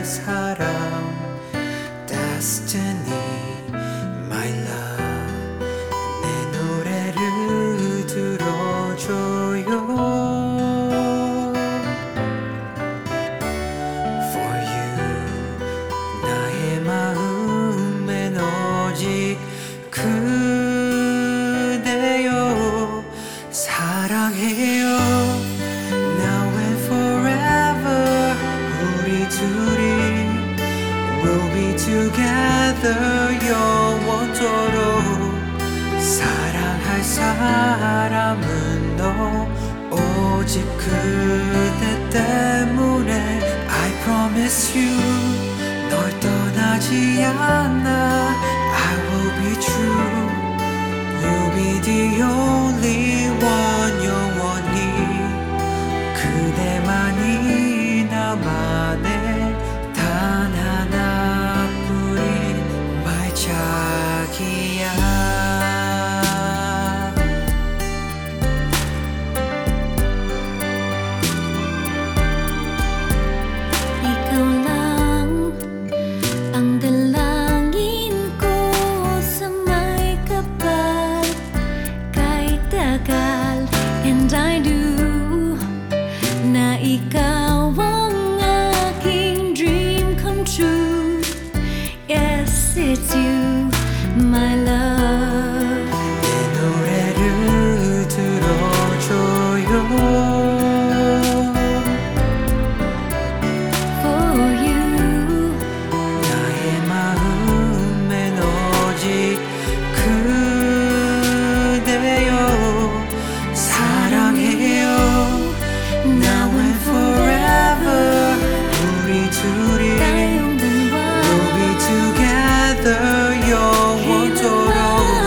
사랑 Destiny My love 내 노래를 들어줘요 For you 나의 마음엔 오직 그대요 사랑해요 Now and forever 우리 둘이 We'll be together 영원토록 사랑할 사람은 너 오직 그대 때문에 I promise you 널 떠나지 않아 I will be true You'll be the only one 영원히 그대만이 나만의 단 하나뿐인 my 자기야 Ikaw lang ang dalangin ko sa may kapal kahit tagal and I do na ikaw ang aking dream come true Yes, it's you, my love 내 노래를 들어줘요 For you 나의 마음엔 오직 그대요 사랑해요 Now and forever 우리 둘이 tayong dalawa We'll be together 영원토록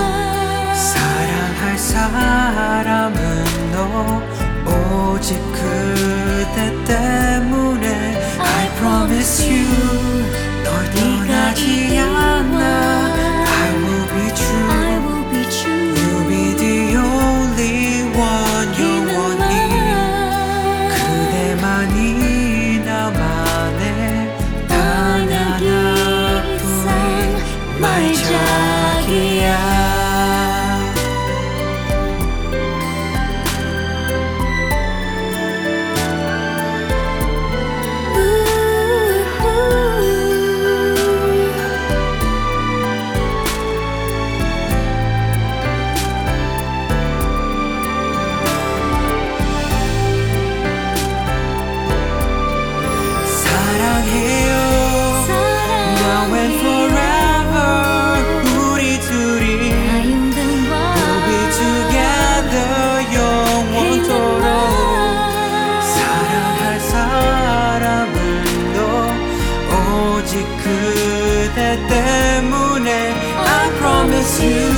사랑할 사람은 너 오직 그대 때문에 I promise you 널 떠나지 않아 I will be I true will be true You'll be the only one 영원히 그대만이 나만의 단 하나뿐인 my 자기야 사랑해요 Now and forever 우리 둘이 tayong dalawa We'll be together 영원토록 사랑할 사람은 너 오직 그대 때문에 I promise you